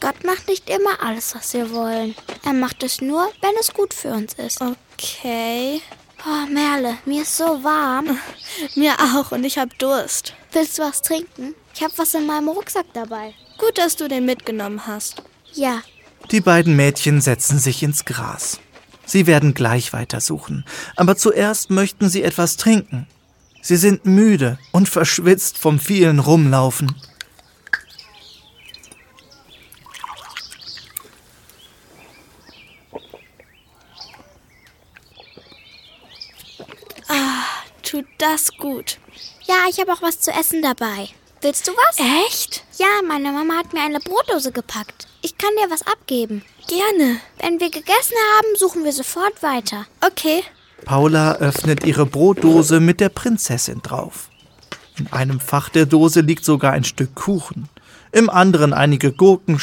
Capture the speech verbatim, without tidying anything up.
Gott macht nicht immer alles, was wir wollen. Er macht es nur, wenn es gut für uns ist. Okay. Oh, Merle, mir ist so warm. Mir auch und ich hab Durst. Willst du was trinken? Ich hab was in meinem Rucksack dabei. Gut, dass du den mitgenommen hast. Ja. Die beiden Mädchen setzen sich ins Gras. Sie werden gleich weitersuchen, aber zuerst möchten sie etwas trinken. Sie sind müde und verschwitzt vom vielen Rumlaufen. Ah, tut das gut. Ja, ich habe auch was zu essen dabei. Willst du was? Echt? Ja, meine Mama hat mir eine Brotdose gepackt. Ich kann dir was abgeben. Gerne. Wenn wir gegessen haben, suchen wir sofort weiter. Okay. Paula öffnet ihre Brotdose mit der Prinzessin drauf. In einem Fach der Dose liegt sogar ein Stück Kuchen, im anderen einige Gurken,